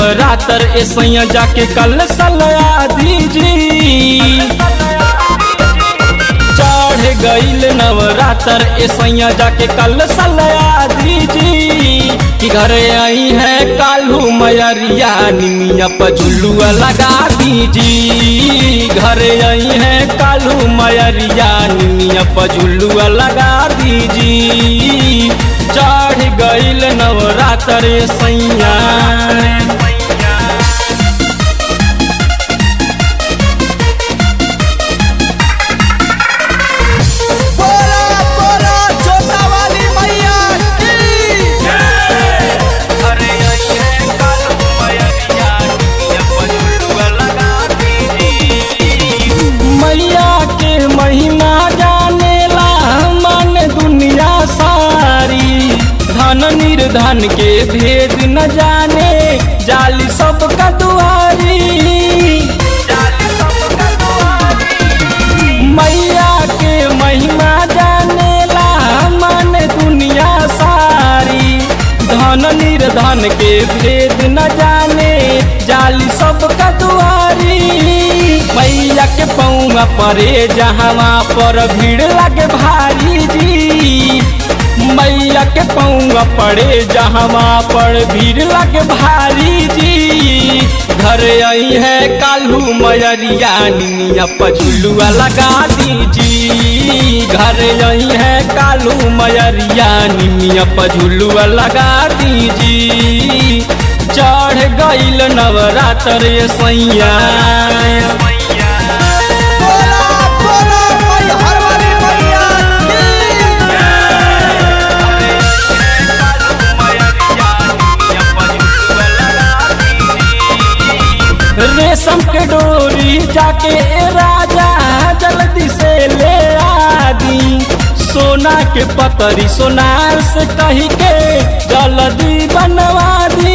नवरात्र ऐसा जाके कल सलया दीजी। चढ़ गईल नवरात्र ऐसा जाके कल सलया दीजी कि घरे आई है कालू मैरिया निमिया पर झुलुआ लगा दीजी। घरे आई है कालू मैरिया निमिया पर झुलुआ लगा दीजी। चढ़ गईल नवरात्र सैया। महिमा जानेला मन दुनिया सारी, धन निर्धन के भेद न जाने जाली सबका दुआरी। मैया के महिमा जानेला मन दुनिया सारी, धन निर्धन के भेद न जाने जाली सबका दुआरी। मैया के पौआ परे जहाँ पर भीड़ लगे भारी जी। मैया के पौआ पड़े जहाँ पर भीड़ लगे भारी जी। घर आई है कालू मैरिया निमिया पर झुलुआ लगा दीजी। घर आई है कालू मैरिया निमिया पर झुलुआ लगा दीजी। चढ़ गईल नवरात्र सैया। रेशम के डोरी जाके राजा जल्दी से ले आदी। सोना के पतरी सोनार से कही के जल्दी बनवा दी।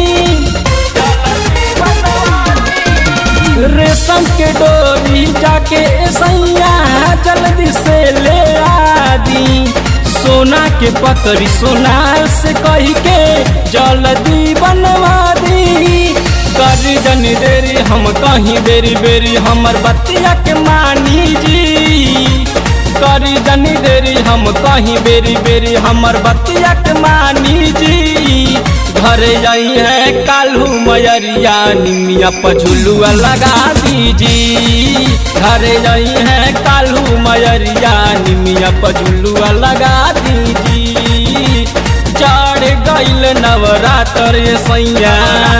रेशम के डोरी जाके सैया जल्दी से ले आदी। सोना के पतरी सोनार से कही के जल्दी बनवा दी। करी जनी देरी हम कहीं बेरी बेरी हमर बतिया के मानी जी। करी जनी देरी हम कहीं बेरी बेरी हमर बतिया के मानी जी। घरे आई है कालू मैरिया निमिया पर झुलुआ लगा दीजी। घरे आई है कालू मैरिया निमिया पर झुलुआ लगा दीजी। चढ़ गईल नवरात्र सैया।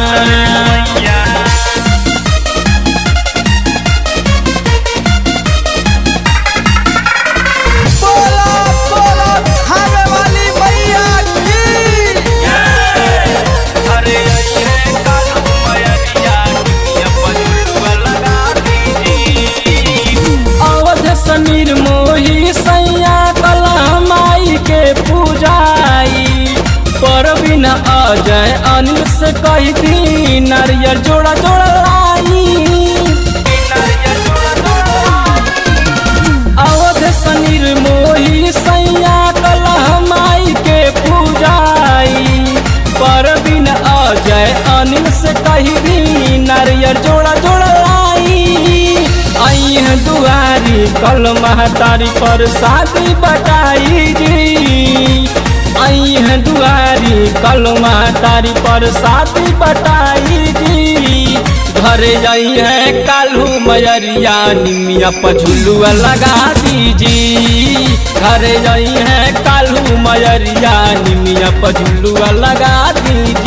समीर मोही सैया कला माई के पूजाई। पर बिना अजय अनिल से कही दी नारियल जोड़ा जोड़ा लाई। अवध समीर मोही सैया कला माई के पूजाई। पर बिना अजय अनिल से कही दी नारियल जोड़ा जोड़ा लाई। आई है दुआरी कल महतारी पर शादी बटाई जी। आई है दुआरी कल महतारी पर शादी बटाई जी। घरे आई है कालू मैरिया निमिया पर झुलुआ लगा दीजी। घरे आई है कालू मैरिया निमिया पर झुलुआ लगा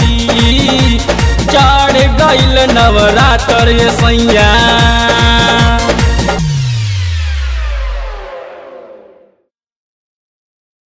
दीजी। चढ़ गईल नवरात्र सैया।